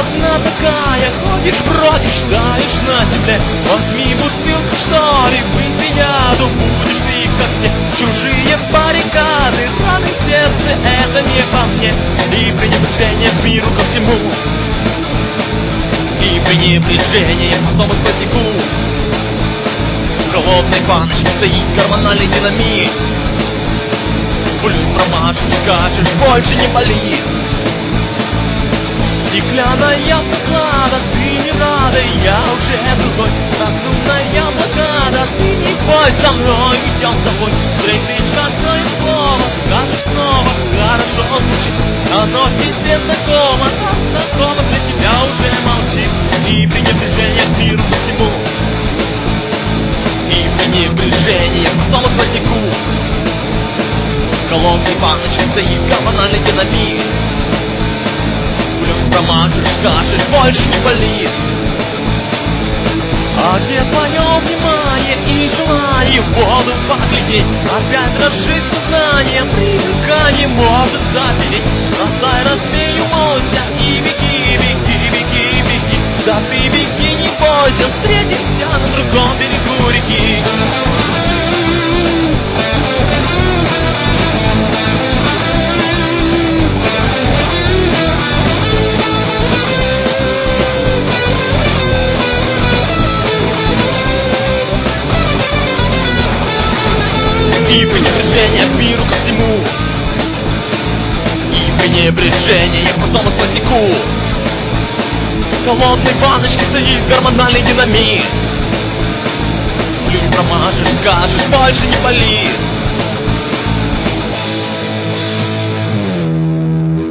одна такая, ходишь, бродишь, таешь на земле. Возьми бутылку, что ли, выпей яду, будешь ты, как все чужие баррикады. Раны в сердце, это не по мне, и пренебрежение к миру ко всему, и пренебрежение к простому сквозняку. В холодной баночке стоит гормональный динамит. Плюнь, промажешь, скажешь, больше не болит. Стеклянная прохлада, ты не рада, я уже другой. Разумная блокада, ты не бой со мной, идем с тобой. Электричка стоит слово, скажешь снова, хорошо звучит. Оно тебе знакомо, но знакомо для тебя уже молчит. И пренебрежение к миру ко всему, и пренебрежение к простому сквозняку. В холодной баночке стоит гормональный динамит. Плюнь, промажешь, скажешь, больше не болит. А где твое внимание и желание в воду поглядеть? Опять разжить сознание, привыкание может запереть. Бросай, разбей, умойся и беги, беги, беги, беги. Да ты беги, не бойся, встретимся на другом берегу реки. И пренебрежение к миру ко всему, и пренебрежение к простому сквозняку. В холодной баночке стоит гормональный динамит. Плюнь, промажешь, скажешь, больше не болит.